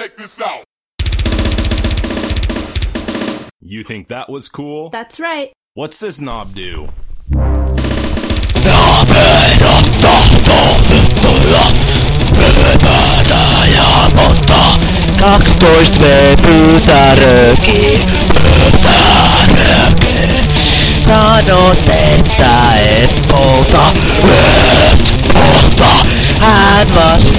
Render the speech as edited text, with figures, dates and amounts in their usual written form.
check this out. You think that was cool? That's right. What's this knob do? Sanot, että et polta, hän vasta